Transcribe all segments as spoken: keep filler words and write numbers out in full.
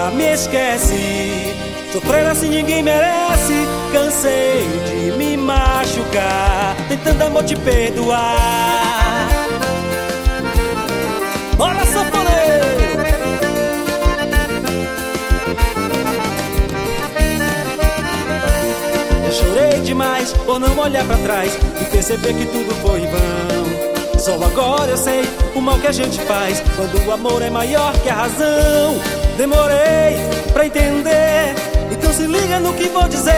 fora, me esquece. Sofrer assim ninguém merece. Cansei de me machucar, tentando amor te perdoar. Bora, sanfoneiro! Eu chorei demais por não olhar pra trás e perceber que tudo foi em vão. Só agora eu sei o mal que a gente faz quando o amor é maior que a razão. Demorei pra entender, então se liga no que vou dizer.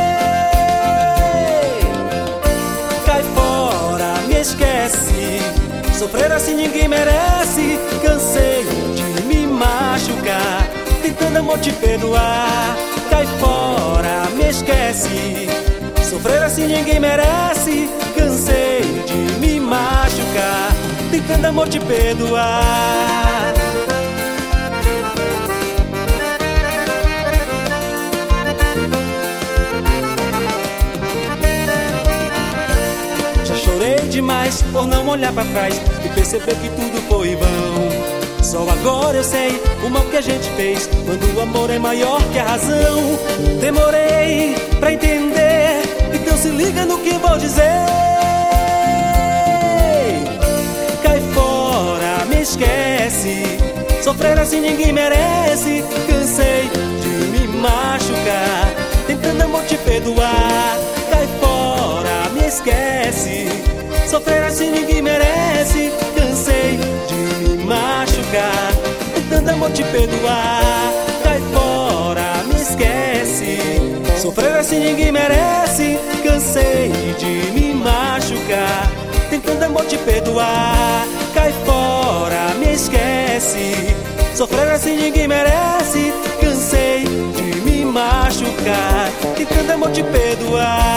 Cai fora, me esquece. Sofrer assim ninguém merece. Cansei de me machucar, tentando amor te perdoar. Cai fora, me esquece. Sofrer assim ninguém merece. Cansei de me machucar, tentando amor te perdoar. Já chorei demais por não olhar pra trás e perceber que tudo foi em vão. Só agora eu sei o mal que a gente fez quando o amor é maior que a razão. Demorei pra entender, então se liga no que vou dizer. Cai fora, me esquece. Sofrer assim ninguém merece. Cansei de me machucar, tentando amor te perdoar. Cai fora, me esquece. Sofrer assim ninguém merece. Cansei de me machucar, tentando amor te perdoar. Cai fora, me esquece. Sofrer assim ninguém merece. Cansei de me machucar, tentando amor te perdoar. Cai fora, me esquece. Sofrer assim ninguém merece. Cansei de me machucar, tentando amor te perdoar.